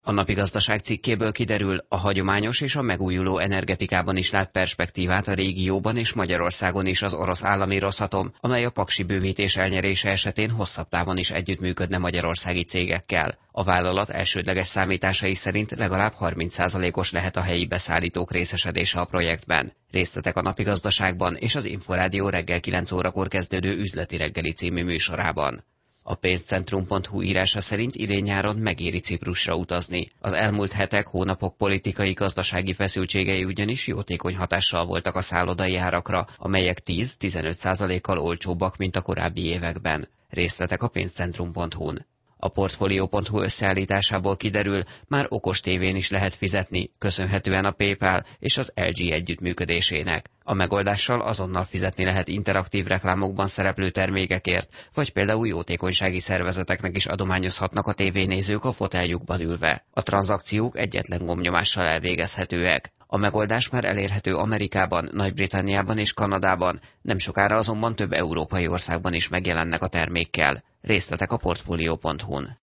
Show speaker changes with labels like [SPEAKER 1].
[SPEAKER 1] A Napi Gazdaság cikkéből kiderül, a hagyományos és a megújuló energetikában is lát perspektívát a régióban és Magyarországon is az orosz állami Rosatom, amely a paksi bővítés elnyerése esetén hosszabb távon is együttműködne magyarországi cégekkel. A vállalat elsődleges számításai szerint legalább 30%-os lehet a helyi beszállítók részesedése a projektben. Részletek a Napi Gazdaságban és az Inforádió reggel 9 órakor kezdődő üzleti reggeli című műsorában. A pénzcentrum.hu írása szerint idén-nyáron megéri Ciprusra utazni. Az elmúlt hetek, hónapok politikai-gazdasági feszültségei ugyanis jótékony hatással voltak a szállodai árakra, amelyek 10-15%-kal olcsóbbak, mint a korábbi években. Részletek a pénzcentrum.hu-n. A Portfolio.hu összeállításából kiderül, már okos tévén is lehet fizetni, köszönhetően a PayPal és az LG együttműködésének. A megoldással azonnal fizetni lehet interaktív reklámokban szereplő termékekért, vagy például jótékonysági szervezeteknek is adományozhatnak a tévénézők a foteljukban ülve. A tranzakciók egyetlen gombnyomással elvégezhetőek. A megoldás már elérhető Amerikában, Nagy-Britanniában és Kanadában, nem sokára azonban több európai országban is megjelennek a termékkel. Részletek a Portfolio.hu-n.